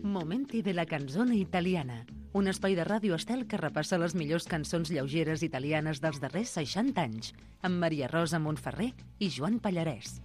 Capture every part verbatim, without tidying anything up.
Momenti de la canzone italiana, un espai de Ràdio Estel que repassa les millors cançons lleugeres italianes dels darrers seixanta anys, amb Maria Rosa Montferrer i Joan Pallarès.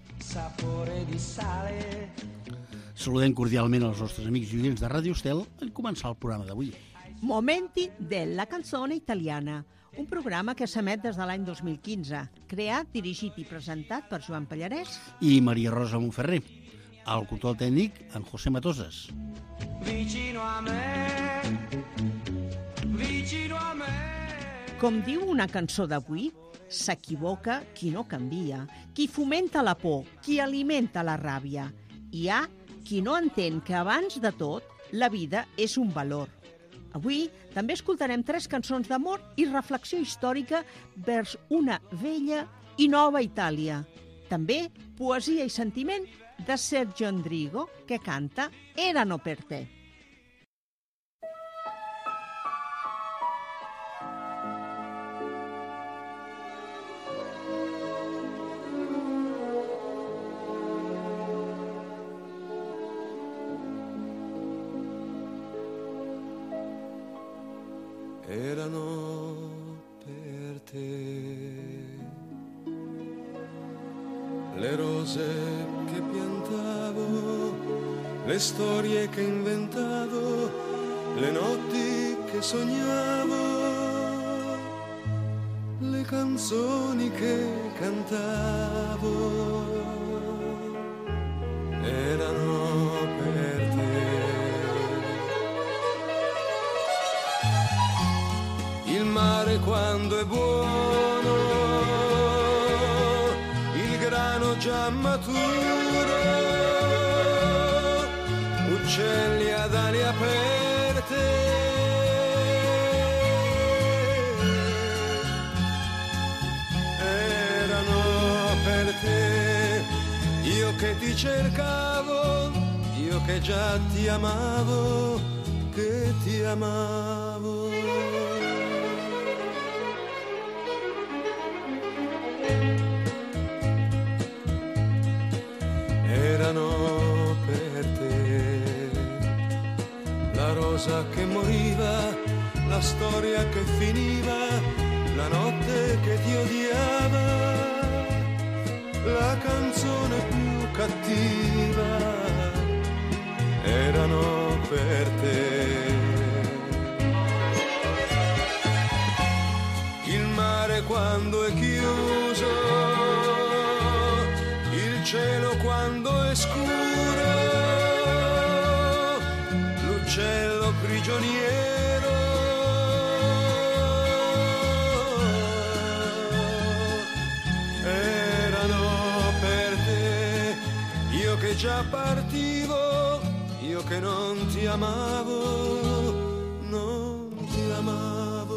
Saludem cordialment els nostres amics i oients de Ràdio Estel en començar el programa d'avui. Momenti de la canzone italiana, un programa que s'emet des de l'any dos mil quinze, creat, dirigit i presentat per Joan Pallarès i Maria Rosa Montferrer. Al control tècnic, en José Matosas. Vicino a me, vicino a me. Com diu una cançó d'avui, s'equivoca qui no canvia, qui fomenta la por, qui alimenta la ràbia. Hi ha qui no entén que abans de tot la vida és un valor. Avui també escoltarem tres cançons d'amor i reflexió històrica vers una vella i nova Itàlia. També poesia i sentiment de Sergio Endrigo, que canta Erano per te. Erano per te le rose che piantavo, le storie che inventavo, le notti che sognavo, le canzoni che cantavo, erano per te. Il mare quando è buono, il grano già maturo, uccelli ad ali aperte, erano per te. Io che ti cercavo, io che già ti amavo, che ti amavo. Erano per te la rosa che moriva, la storia che finiva, la notte che ti odiava, la canzone più cattiva, erano per te. Il mare quando è chiuso, il cielo quando è scuro, l'uccello prigioniero, erano per te. Io che già partivo, io che non ti amavo, non ti amavo.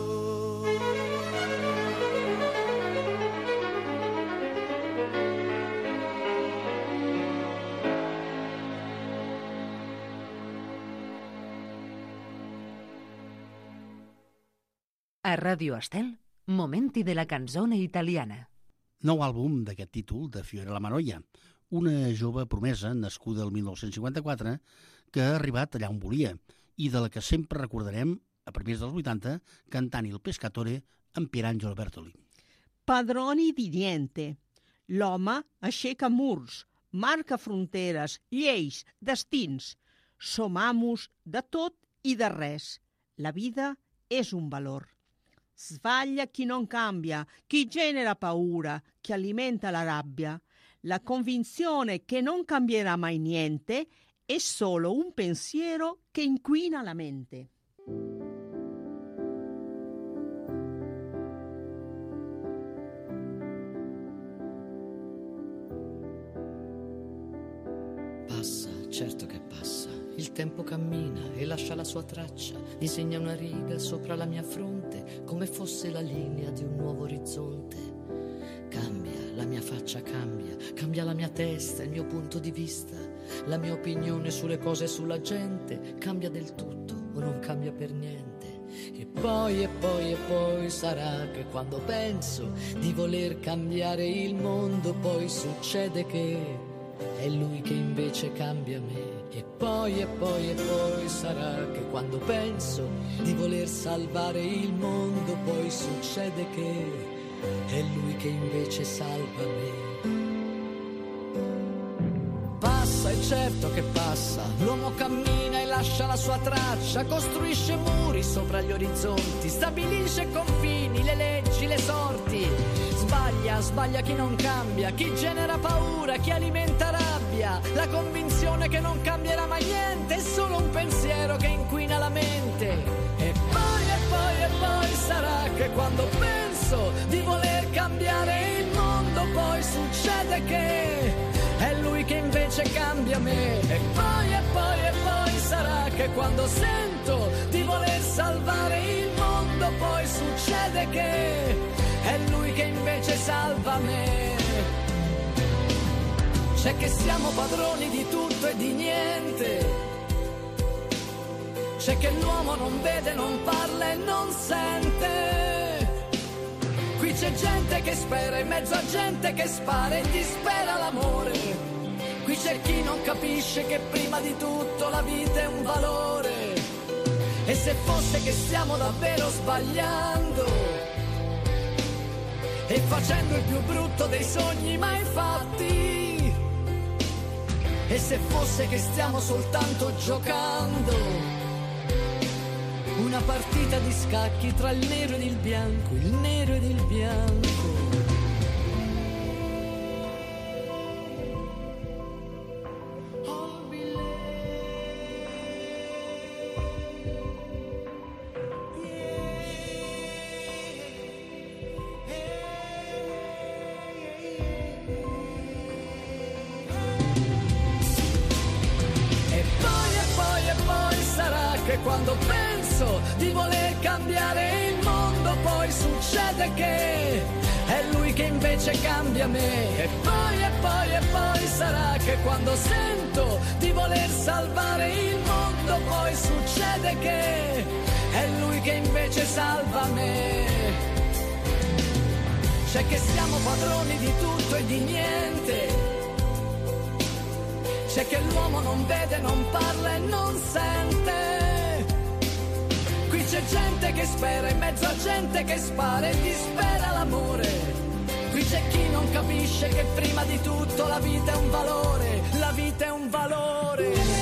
A Ràdio Estel, Momenti de la canzone italiana. Nou àlbum d'aquest títol de Fiorella Mannoia, una jove promesa nascuda el mil nou-cents cinquanta-quatre que ha arribat allà on volia i de la que sempre recordarem, a primers dels vuitanta, cantant Il Pescatore amb Pierangelo Bertoli. Padroni di niente. L'home aixeca murs, marca fronteres, lleis, destins. Som amos de tot i de res. La vida és un valor. Sbaglia chi non cambia, chi genera paura, chi alimenta la rabbia. La convinzione che non cambierà mai niente è solo un pensiero che inquina la mente. Passa, certo che passa. Il tempo cammina e lascia la sua traccia, disegna una riga sopra la mia fronte, come fosse la linea di un nuovo orizzonte. Cambia, la mia faccia cambia, cambia la mia testa, il mio punto di vista, la mia opinione sulle cose e sulla gente, cambia del tutto o non cambia per niente. E poi, e poi, e poi sarà che quando penso di voler cambiare il mondo, poi succede che è lui che invece cambia me. E poi, e poi, e poi sarà che quando penso di voler salvare il mondo, poi succede che è lui che invece salva me. Passa, è certo che passa, l'uomo cammina e lascia la sua traccia, costruisce muri sopra gli orizzonti, stabilisce confini, le leggi, le sorti. Sbaglia, sbaglia chi non cambia, chi genera paura, chi alimenta rabbia, la convinzione che non cambierà mai niente, è solo un pensiero che inquina la mente. E poi, e poi, e poi sarà che quando penso di voler cambiare il mondo, poi succede che è lui che invece cambia me. E poi, e poi, e poi sarà che quando sento di voler salvare il mondo, poi succede che è lui che invece salva me. C'è che siamo padroni di tutto e di niente, c'è che l'uomo non vede, non parla e non sente. Qui c'è gente che spera in mezzo a gente che spara e dispera l'amore. Qui c'è chi non capisce che prima di tutto la vita è un valore. E se fosse che stiamo davvero sbagliando e facendo il più brutto dei sogni mai fatti, e se fosse che stiamo soltanto giocando una partita di scacchi tra il nero ed il bianco, il nero ed il bianco. Quando penso di voler cambiare il mondo, poi succede che è lui che invece cambia me. E poi, e poi, e poi sarà che quando sento di voler salvare il mondo, poi succede che è lui che invece salva me. C'è che siamo padroni di tutto e di niente, c'è che l'uomo non vede, non parla e non sente. Qui c'è gente che spera in mezzo a gente che spara e dispera l'amore. Qui c'è chi non capisce che prima di tutto la vita è un valore, la vita è un valore.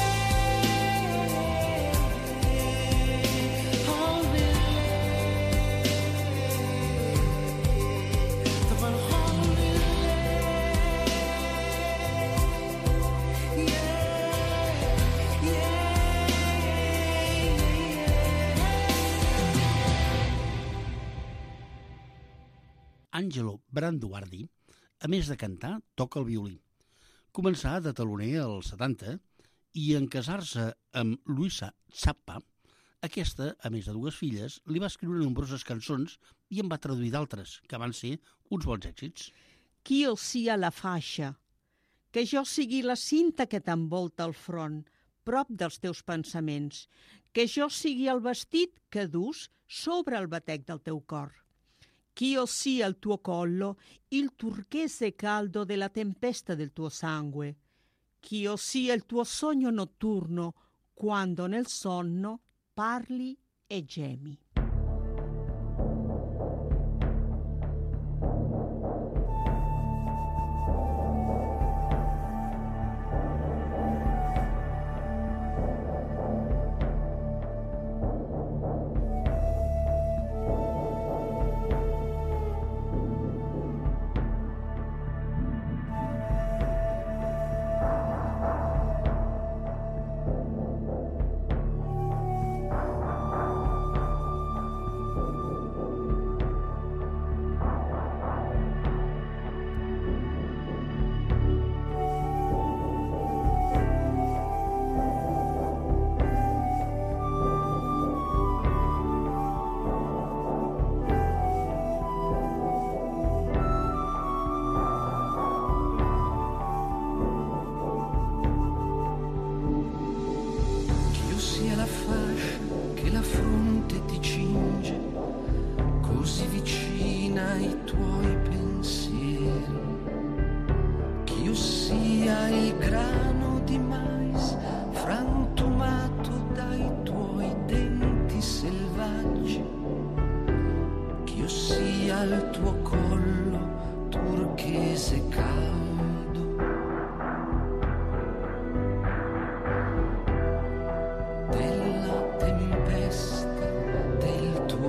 Angelo Branduardi, a més de cantar, toca el violí. Començà de taloner als setanta i en casar-se amb Luisa Zappa, aquesta, a més de dues filles, li va escriure nombroses cançons i en va traduir d'altres, que van ser uns bons èxits. Que jo sia la faixa, que jo sigui la cinta que t'envolta el front, prop dels teus pensaments, que jo sigui el vestit que dus sobre el batec del teu cor. Che io sia il tuo collo, il turchese caldo della tempesta del tuo sangue. Che io sia il tuo sogno notturno, quando nel sonno parli e gemi.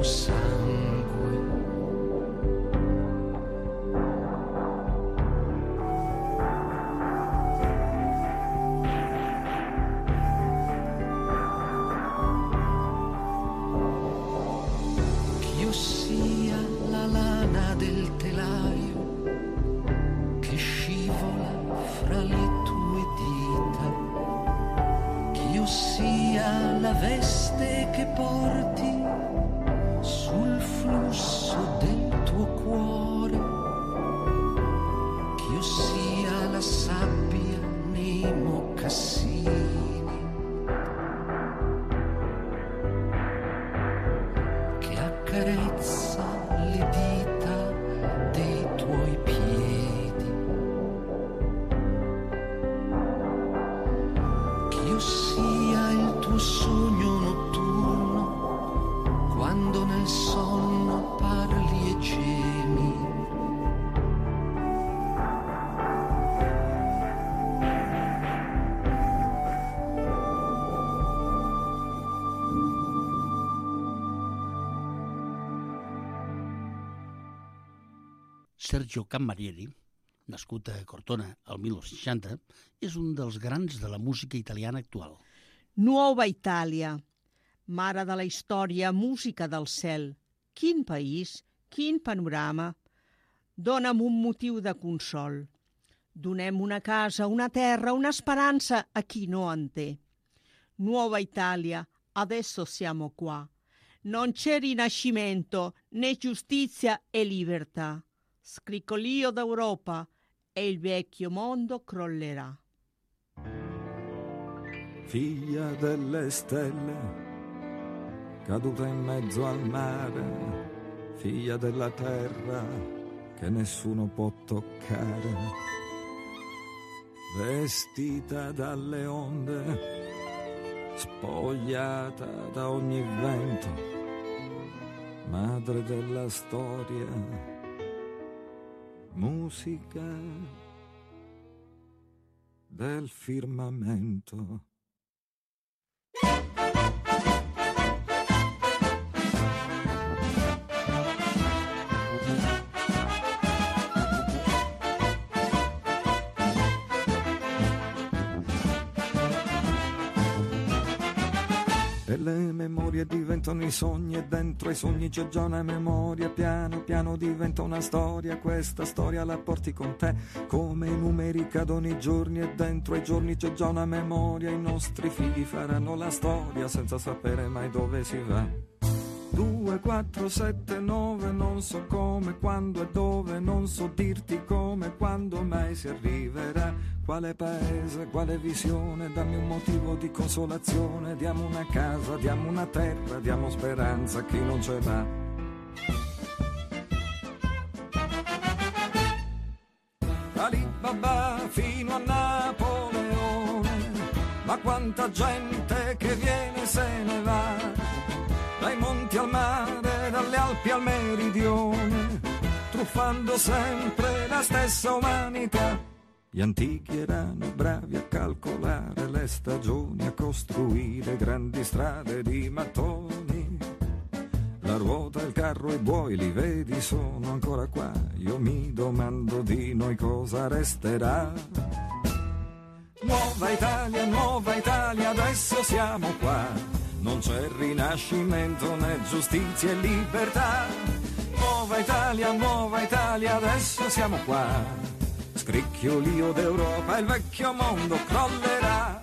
sangue. Ch'io sia la lana del telaio che scivola fra le tue dita, ch'io sia la veste che porti sul flusso del tuo cuore, ch'io sia la sabbia nei mocassini che accarezza le dita dei tuoi piedi, ch'io sia il tuo sogno notturno quando nel sonno parli e gemi. Sergio Camarieri, nascut a Cortona el mil nou-cents seixanta, és un dels grans de la música italiana actual. Nuova Itàlia, mare de la història, música del cel. Quin país, quin panorama. Dóna'm un motiu de consol. Donem una casa, una terra, una speranza a chi no en té. Nuova Italia, adesso siamo qua. Non c'è rinascimento, né giustizia e libertà. Scriccolio d'Europa e il vecchio mondo crollerà. Figlia delle stelle, caduta in mezzo al mare, figlia della terra che nessuno può toccare, vestita dalle onde, spogliata da ogni vento, madre della storia, musica del firmamento. E le memorie diventano i sogni e dentro ai sogni c'è già una memoria, piano piano diventa una storia, questa storia la porti con te, come i numeri cadono i giorni e dentro ai giorni c'è già una memoria, i nostri figli faranno la storia senza sapere mai dove si va. Due, quattro, sette, nove, non so come, quando e dove, non so dirti come, quando mai si arriverà. Quale paese, quale visione, dammi un motivo di consolazione, diamo una casa, diamo una terra, diamo speranza a chi non ce l'ha. Alibaba fino a Napoleone, ma quanta gente che viene e se ne va, dai monti al mare, dalle Alpi al meridione, truffando sempre la stessa umanità. Gli antichi erano bravi a calcolare le stagioni, a costruire grandi strade di mattoni. La ruota, il carro e i buoi, li vedi, sono ancora qua. Io mi domando di noi cosa resterà. Nuova Italia, nuova Italia, adesso siamo qua. Non c'è rinascimento né giustizia e libertà. Nuova Italia, nuova Italia, adesso siamo qua. Scricchiolio d'Europa, il vecchio mondo crollerà.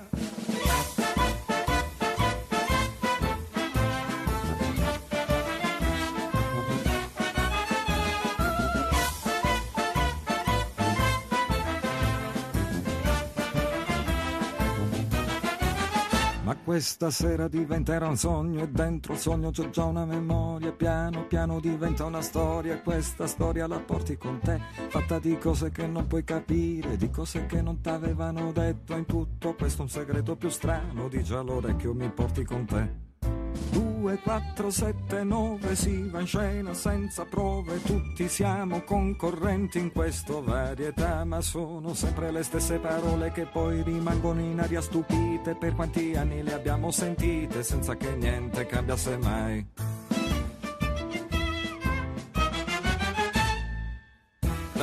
Ma questa sera diventerà un sogno e dentro il sogno c'è già una memoria, piano piano diventa una storia e questa storia la porti con te, fatta di cose che non puoi capire, di cose che non t'avevano detto, in tutto questo un segreto più strano, dici all'orecchio mi porti con te. Due, quattro, sette, nove, si va in scena senza prove, tutti siamo concorrenti in questo varietà, ma sono sempre le stesse parole che poi rimangono in aria stupite, per quanti anni le abbiamo sentite senza che niente cambiasse mai.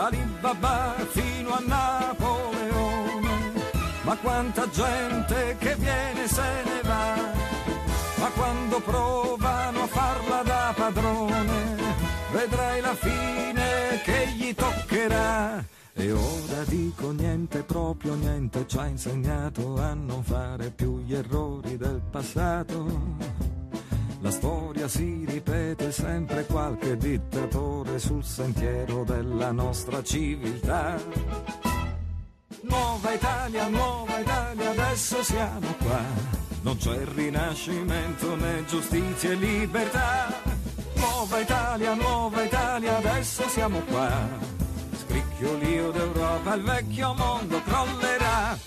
Alibaba fino a Napoleone, ma quanta gente che viene e se ne va, ma quando provano a farla da padrone, vedrai la fine che gli toccherà. E ora dico niente, proprio niente, ci ha insegnato a non fare più gli errori del passato. La storia si ripete sempre, qualche dittatore sul sentiero della nostra civiltà. Nuova Italia, nuova Italia, adesso siamo qua. Non c'è rinascimento né giustizia e libertà. Nuova Italia, nuova Italia, adesso siamo qua. Scricchiolio d'Europa, il vecchio mondo crollerà.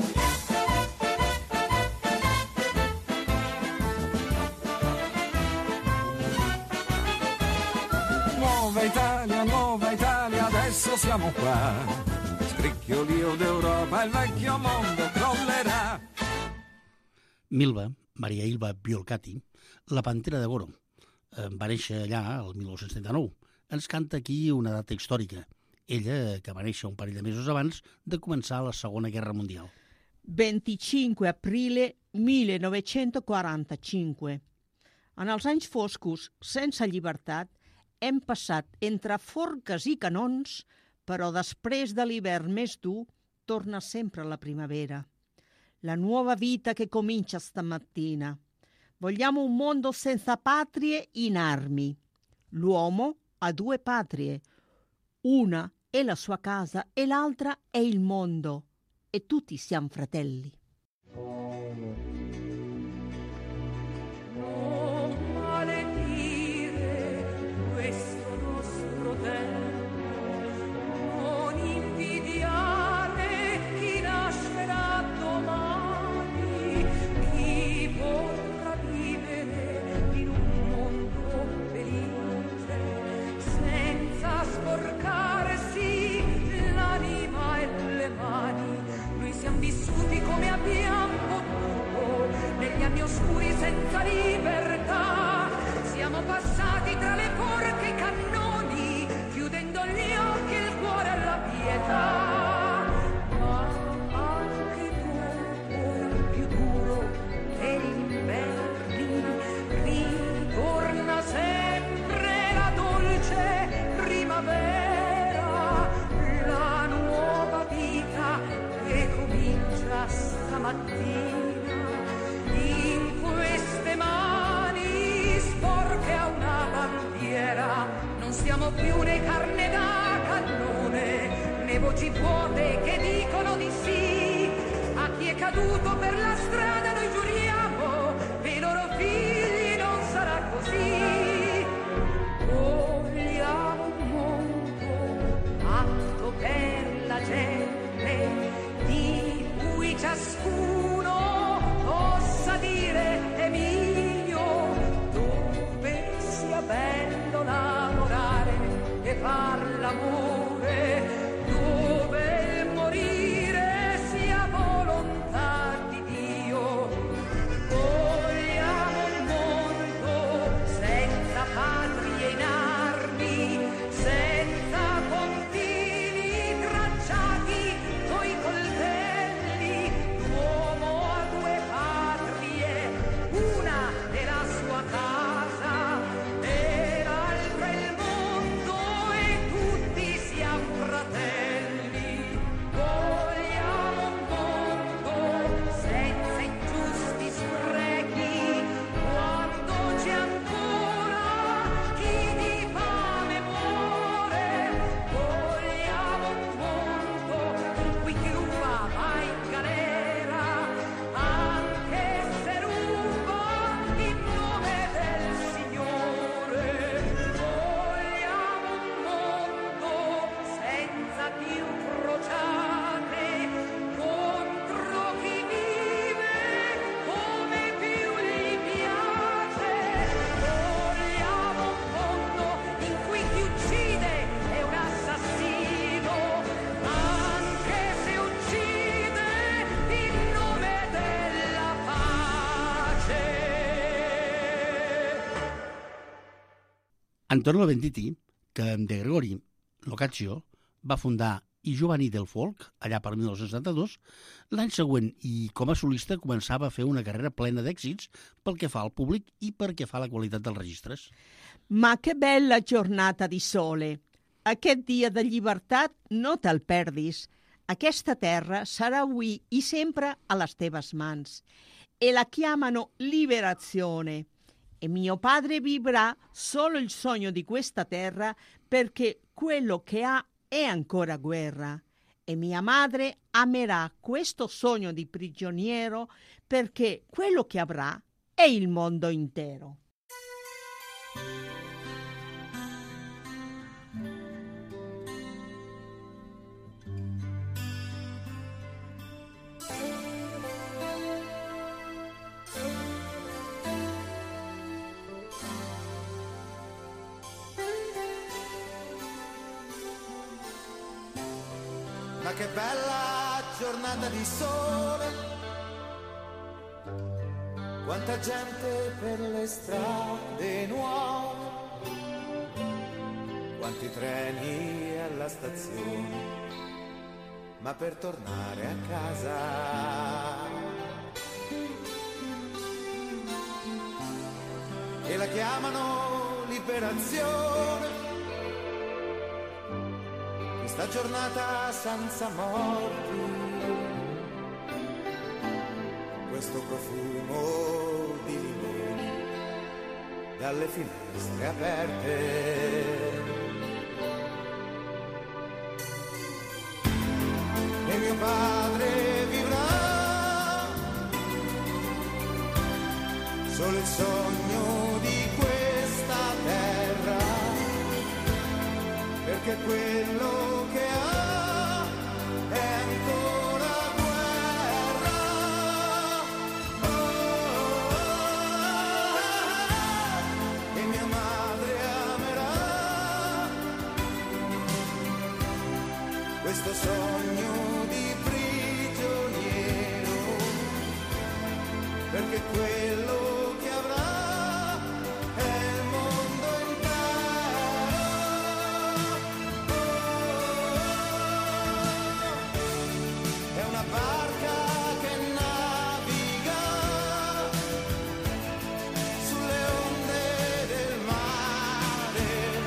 Nuova Italia, nuova Italia, adesso siamo qua. Scricchiolio d'Europa, il vecchio mondo crollerà. Milva, Maria Ilva Biolcati, la Pantera de Goro, va néixer allà el mil nou-cents trenta-nou. Ens canta aquí una data històrica. Ella, que va néixer un parell de mesos abans de començar la Segona Guerra Mundial. venticinque aprile millenovecentoquarantacinque. En els anys foscos, sense llibertat, hem passat entre forques i canons, però després de l'hivern més dur, torna sempre la primavera. La nuova vita che comincia stamattina. Vogliamo un mondo senza patrie in armi. L'uomo ha due patrie. Una è la sua casa e l'altra è il mondo. E tutti siamo fratelli. Non maledire questo nostro tempo, non invidiare chi nascerà domani, chi potrà vivere in un mondo felice, senza sporcarsi l'anima e le mani. Noi siamo vissuti come abbiamo potuto, negli anni oscuri senza libertà. Siamo passati tra le forche e i cannoni, chiudendo gli occhi e il cuore alla pietà. Ma anche dopo il più duro degli inverni ritorna sempre la dolce primavera, la nuova vita che comincia stamattina. In queste mani sporche a una bandiera non siamo più né carne da cannone, né voci vuote che dicono di sì. A chi è caduto per la strada noi giuriamo, e i loro figli non sarà così. Vogliamo un mondo fatto per la gente, di cui ciascuno possa dire è mio, dove sia bello lavorare e far l'amore, dove il morire sia volontà di Dio. Vogliamo un mondo senza patrie in armi, senza confini tracciati coi coltelli. L'uomo ha due patrie, una è la sua casa e l'altra il mondo, e tutti siamo fratelli. Vogliamo un mondo senza ingiusti sprechi, quando c'è ancora chi di fame muore. Vogliamo un mondo in cui chi ruba va in galera, anche se ruba in nome del Signore. Vogliamo un mondo senza più crociate contro chi vive come più gli piace. Vogliamo un mondo in cui chi uccide è un assassino, anche se uccide in nome della pace. Antonio Venditti, que de Gregori Locaccio va fundar I Giovani del Folk, allà per mil nou-cents setanta-dos, l'any següent i com a solista començava a fer una carrera plena d'èxits pel que fa al públic i pel que fa a la qualitat dels registres. Ma che bella giornata di sole! Aquest dia de llibertat no te'l perdis. Aquesta terra sarà avui i sempre a les teves mans. E la chiamano liberazione. E mio padre vivrà solo il sogno di questa terra perché quello che ha è ancora guerra. E mia madre amerà questo sogno di prigioniero perché quello che avrà è il mondo intero. Ma che bella giornata di sole, quanta gente per le strade nuove, quanti treni alla stazione, ma per tornare a casa. E la chiamano liberazione, questa giornata senza morti, questo profumo di limoni dalle finestre aperte. E mio padre vivrà solo il sogno di questa terra, perché quello che ha è ancora guerra. Oh, oh, oh, e mia madre amerà questo sogno di prigioniero, perché quello che avrà è il mondo intero. È una barca che naviga sulle onde del mare,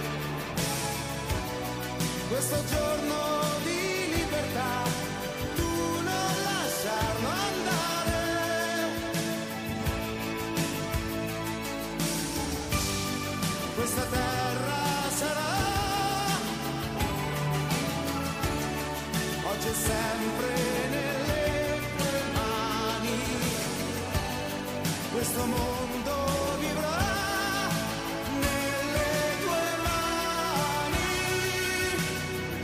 questo giorno di libertà tu non lasciarlo andare. Questa terra sarà oggi e sempre nelle tue mani, questo mondo vivrà nelle tue mani. Oh,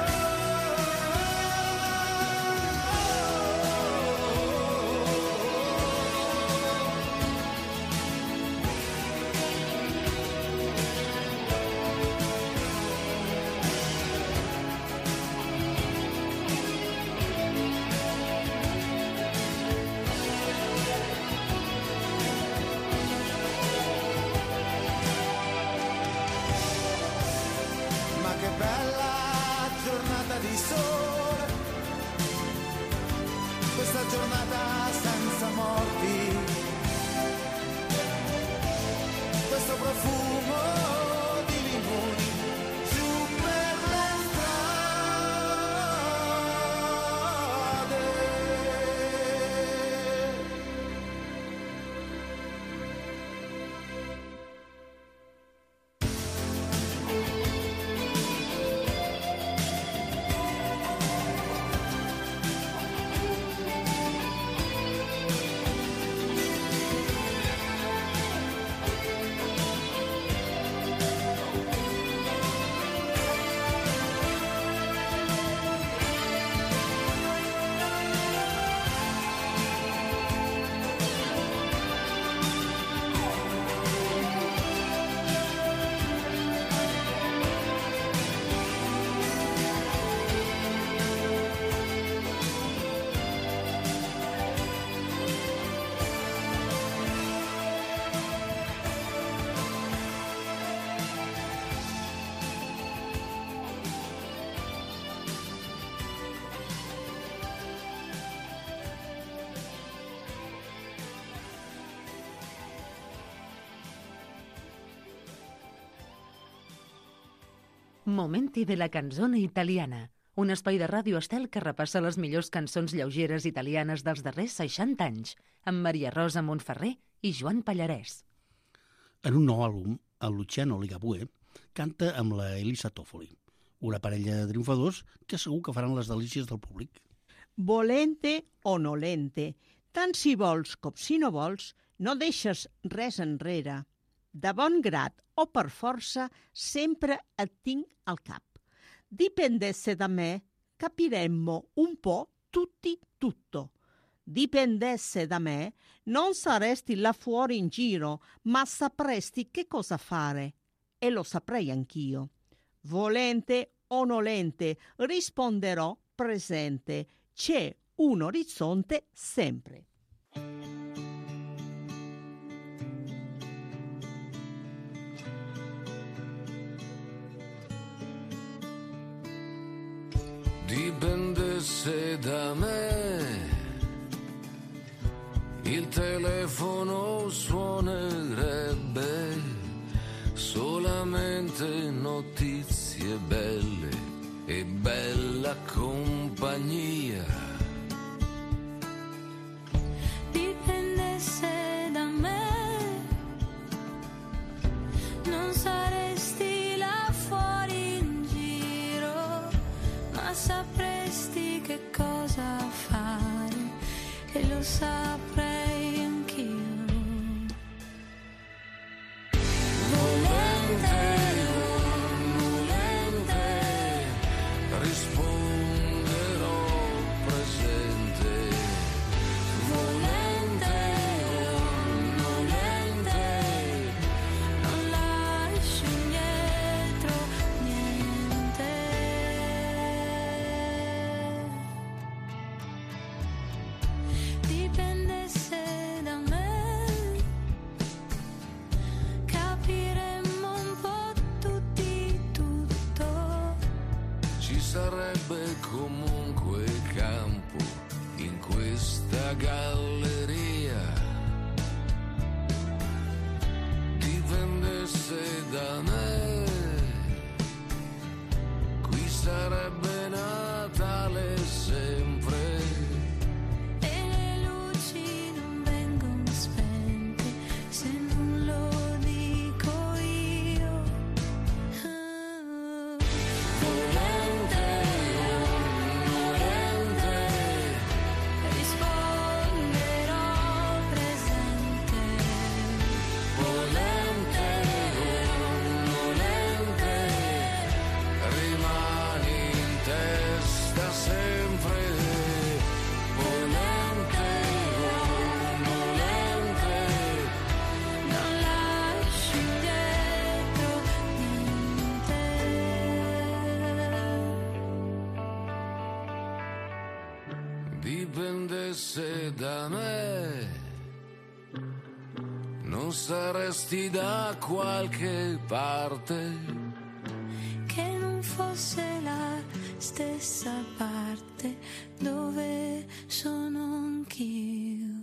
Momenti de la canzone italiana, un espai de Ràdio Estel que repassa les millors cançons lleugeres italianes dels darrers seixanta anys, amb Maria Rosa Montferrer i Joan Pallarès. En un nou àlbum, el Luciano Ligabue canta amb la Elisa Toffoli, una parella de triomfadors que segur que faran les delícies del públic. Volente o nolente, tant si vols com si no vols, no deixes res enrere. De bon grat o per força, sempre et tinc al cap. Dipendesse da me, capiremmo un po' tutti tutto. Dipendesse da me, non saresti là fuori in giro, ma sapresti che cosa fare. E lo saprei anch'io. Volente o nolente, risponderò presente. C'è un orizzonte sempre. Dipendesse da me, il telefono suonerebbe solamente notizie belle e bella compagnia. Dipendesse da me, non saresti là fuori in giro, ma sapresti che cosa fare e lo saprei anch'io. Volente o nolente, risponderò presente. Volente o nolente, non lascio indietro niente. Dipendesse da me, capiremmo un po' tutti tutto. Ci sarebbe comunque campo in questa galleria. Dipendesse da me, qui sarebbe Natale sempre. E le luci non vengono spente se non lo dico io. Ah. Volente o nolente, risponderò presente. Volente o nolente, rimani in testa sempre. Volente o nolente, Non lascio indietro niente. dipendesse da me, non saresti da qualche parte. Che non fosse la stessa parte dove sono anch'io.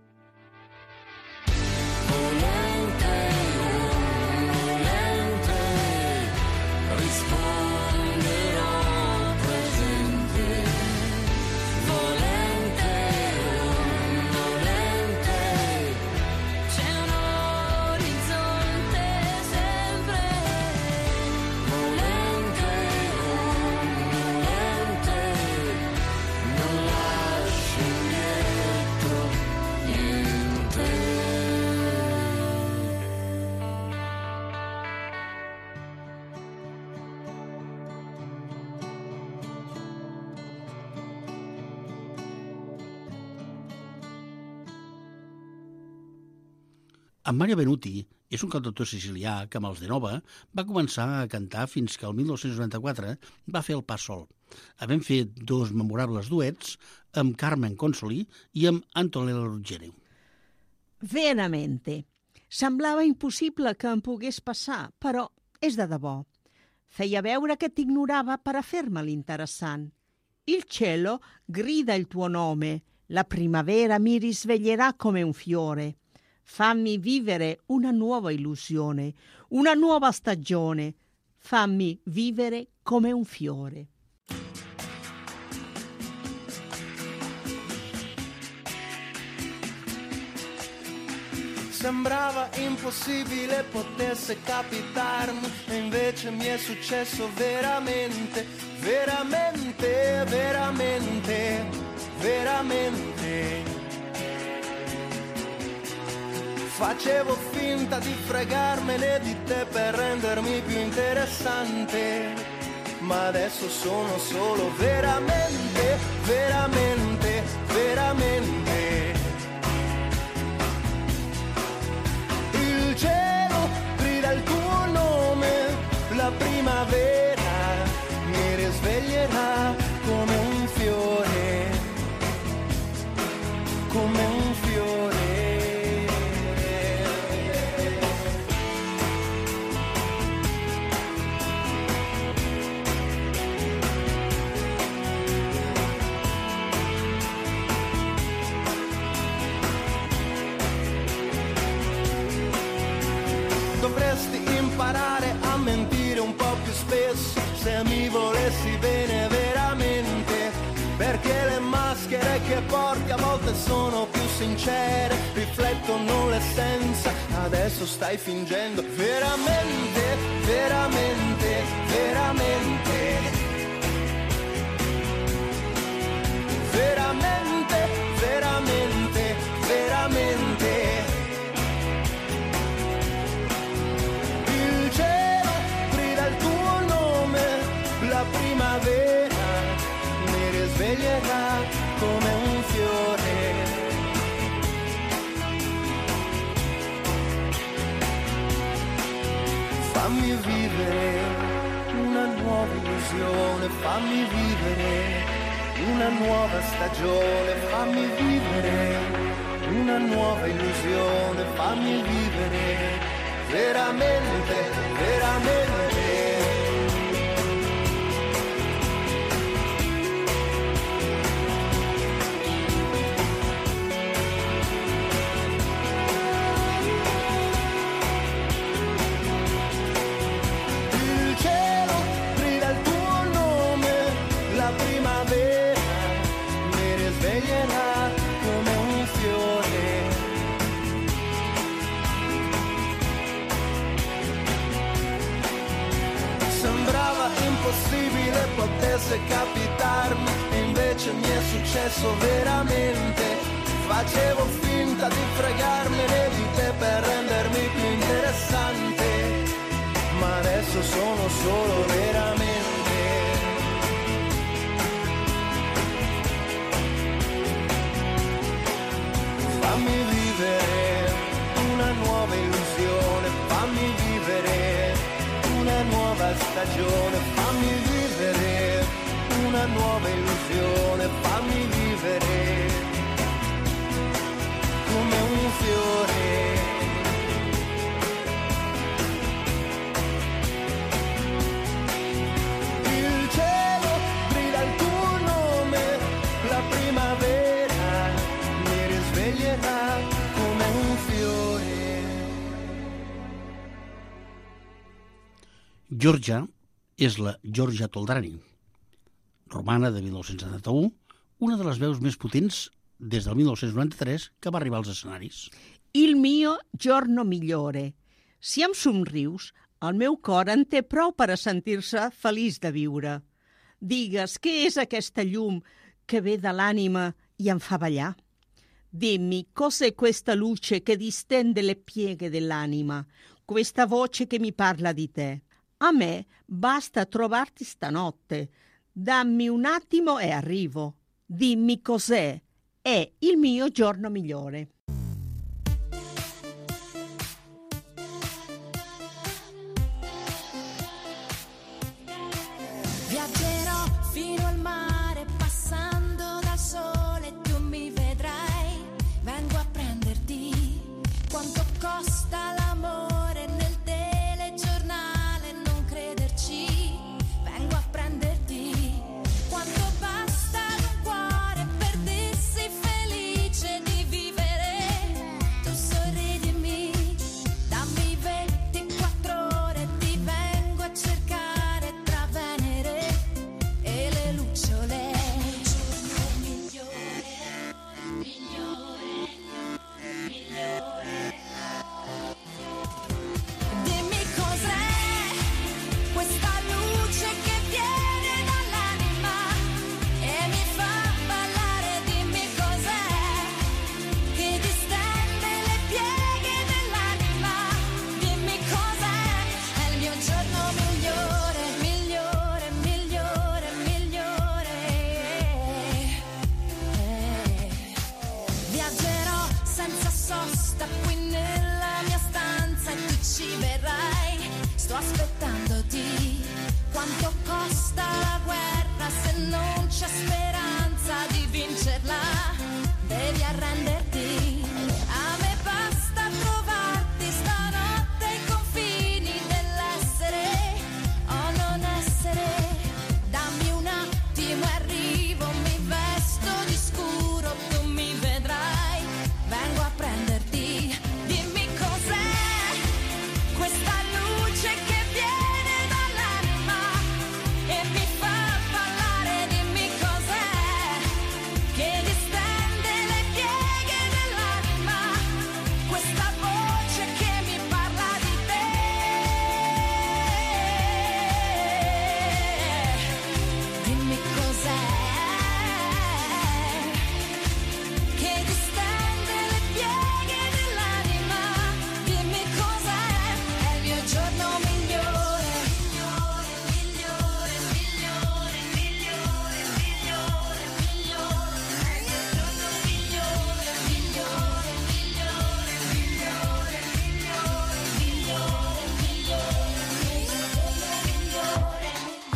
Volente o nolente, risponderò presente. Volente o nolente, C'è un orizzonte sempre. volente o nolente, non lascio indietro niente. En Mario Benuti és un cantautor sicilià que amb els de Nova va començar a cantar fins que el mil nou-cents noranta-quatre va fer el pas sol, havent fet dos memorables duets amb Carmen Consoli i amb Antonella Ruggero. Veramente. Semblava impossible que em pogués passar, però és de debò. Feia veure che t'ignorava per a fer-me l'interessant. Il cielo grida il tuo nome, la primavera mi risveglierà come un fiore. Fammi vivere una nuova illusione, una nuova stagione. fammi vivere come un fiore. Sembrava impossibile potesse capitarmi e invece mi è successo veramente, veramente, veramente, veramente. Facevo finta di fregarmene di te per rendermi più interessante, ma adesso sono solo veramente, veramente, veramente. Il cielo grida il tuo nome, la primavera mi risveglierà come un fiore, come un fiore. Dovresti imparare a mentire un po' più spesso se mi volessi bene veramente, perché le maschere che porti a volte sono più sincere, riflettono l'essenza, adesso stai fingendo veramente, veramente, veramente, veramente, veramente, veramente. Il cielo grida il tuo nome, la primavera mi risveglierà come un fiore. Fammi vivere una nuova illusione, fammi vivere una nuova stagione, fammi vivere una nuova illusione, fammi vivere veramente, veramente. Il cielo grida il tuo nome, la primavera mi risveglierà come un fiore. Sembrava impossibile potesse capitarmi e invece mi è successo veramente. Facevo finta di fregarmene di te per rendermi più interessante, ma adesso sono solo veramente. Fammi vivere una nuova illusione, fammi vivere una nuova stagione, fammi vivere una nuova illusione, fammi vivere come un fiore. Il cielo grida il tuo nome, la primavera mi risveglierà come un fiore. Georgia és la Georgia Toldrani, romana de mil nou-cents setanta-u, una de les veus més potents des del mil nou-cents noranta-tres que va arribar als escenaris. Il mio giorno migliore. Si em somrius, el meu cor en té prou per a sentir-se feliç de viure. Digues, què és aquesta llum que ve de l'ànima i em fa ballar? Dimmi, cos'è questa luce che distende le pieghe dell'anima, questa voce che mi parla di te? A me basta trovarti stanotte. Dammi un attimo e arrivo. Dimmi cos'è. È il mio giorno migliore. Viaggerò fino al mare passando dal sole, tu mi vedrai, vengo a prenderti. Quanto costa l'amore nel telegiornale, non crederci, vengo a prenderti. Quanto basta ad un cuore per dirsi felice di vivere. sto aspettandoti. Quanto costa la guerra se non c'è speranza di vincerla? Devi arrenderti. A me basta trovarti stanotte ai confini dell'essere o non essere. Dammi un attimo e arrivo, mi vesto di scuro, tu mi vedrai, vengo a prenderti. Dimmi cos'è questa luce che viene dall'anima e mi fa ballare. Dimmi cos'è che distende le pieghe dell'anima, questa voce che mi parla di te. Dimmi cos'è che distende le pieghe dell'anima. Dimmi cos'è, è il mio giorno migliore. Migliore, migliore, migliore, migliore, migliore, migliore. È il mio giorno migliore, migliore, migliore, migliore, migliore, migliore, migliore,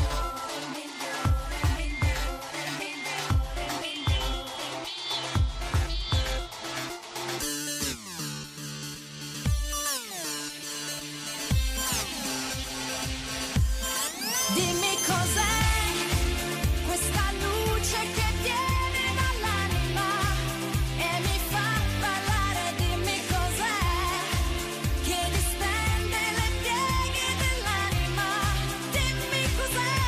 dimmi cos'è questa luce che viene dall'anima e mi fa ballare. Dimmi cos'è che distende le pieghe dell'anima. Dimmi cos'è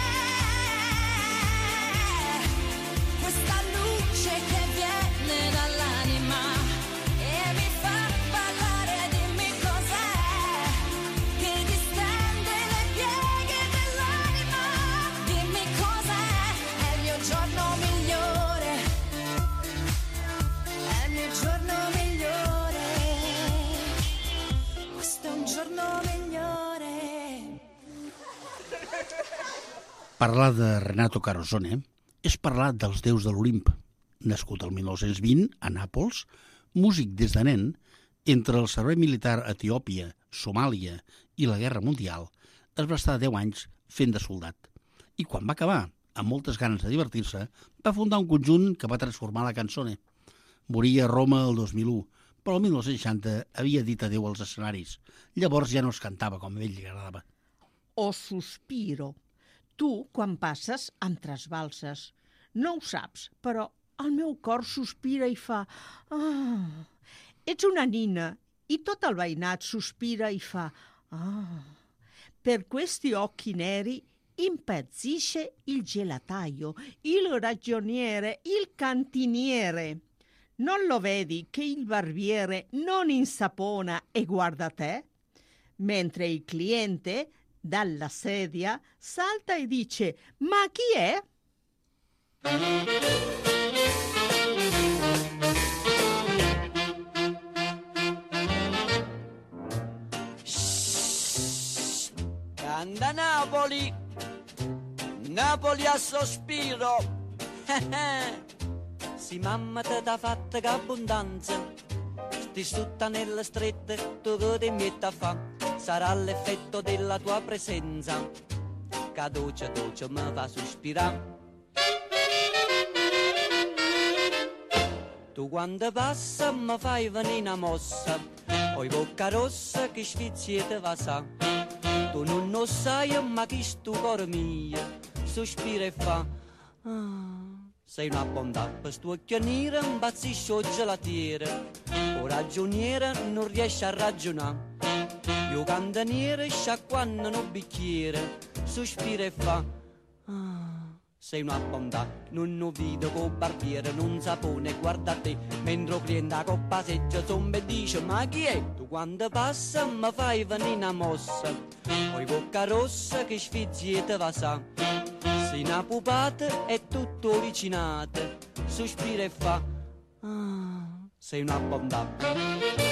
questa luce che viene dall'anima e mi fa ballare. Dimmi cos'è che distende le pieghe dell'anima. Dimmi cos'è, è il mio giorno migliore. È il mio giorno migliore. Questo è un giorno migliore. Parlar de Renato Carosone és parlar dels déus de l'Olimp. Nascut el mil nou-cents vint a Nàpols, músic des de nen, entre el servei militar a Etiòpia, Somàlia i la Guerra Mundial, es va estar deu anys fent de soldat. I quan va acabar, amb moltes ganes de divertir-se, va fundar un conjunt que va transformar la cançone. Moria a Roma el dos mil u, però el mil nou-cents seixanta havia dit adéu als escenaris. Llavors ja no es cantava com a ell li agradava. O sospiro. Tu, quan passes, em trasbalses. No ho saps, però el meu cor sospira i fa... Ah. Ets una nina i tot el veïnat sospira i fa... Ah. Per questi occhi neri impazzisce il gelataio, il ragioniere, il cantiniere. Non lo vedi che il barbiere non insapona e guarda te? Mentre il cliente dalla sedia salta e dice: ma chi è? Canta Napoli, Napoli a sospiro. Si mamma te t'ha fatta che abbondanza, sti tutta nelle strette, tu che ti metti a fa, sarà l'effetto della tua presenza, che dolce dolce mi fa sospirare. Tu quando passa mi fai venire una mossa, poi bocca rossa che sfiziete va sa. Tu non lo sai ma chi sto cuore mio sospira e fa ah, sei una bontà per sto occhianire impazzisce o gelatiere, o ragioniere non riesce a ragionare. Io cantaniere sciacquando un bicchiere sospira e fa ah, sei una bontà, non lo vedo col barbiere, non sapone, guarda te, mentre il cliente a coppa seggia somma e dice ma chi è? Tu quando passa mi fai venire una mossa, poi bocca rossa che sfiziete va sa. Sei una pupata e tutto vicinate, sospira e fa ah, sei una bontà.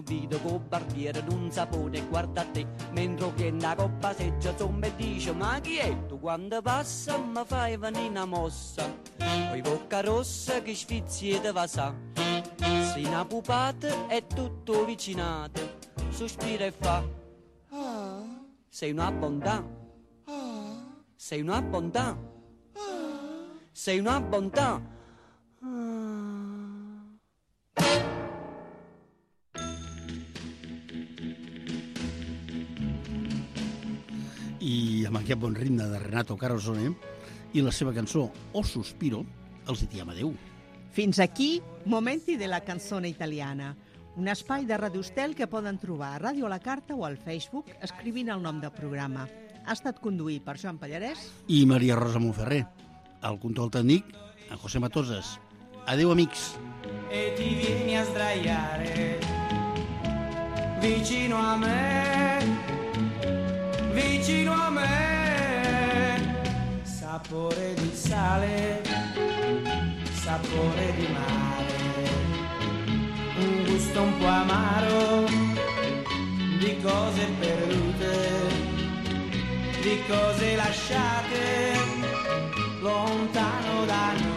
vedo col barbiere non sapone guarda te, mentre che una coppa seggia insomma e dice ma chi è tu quando passa mi fai venire una mossa, poi bocca rossa che sfiziete va sa, sei una pupata è tutto vicinato, sospira e fa sei una bontà, sei una bontà, sei una bontà. I amb aquest bon ritme de Renato Carosone i la seva cançó O Sospiro, els hi diem adeu. Fins aquí, Momenti de la canzone italiana, un espai de Radio Estel que poden trobar a Ràdio a la Carta o al Facebook escrivint el nom del programa. Ha estat conduït per Joan Pallarès i Maria Rosa Monferrer. Al control tècnic, en José Matoses. Adeu, amics. E ti vieni a sdraiare vicino a me, vicino a me, sapore di sale, sapore di mare, un gusto un po' amaro di cose perdute, di cose lasciate lontano da noi.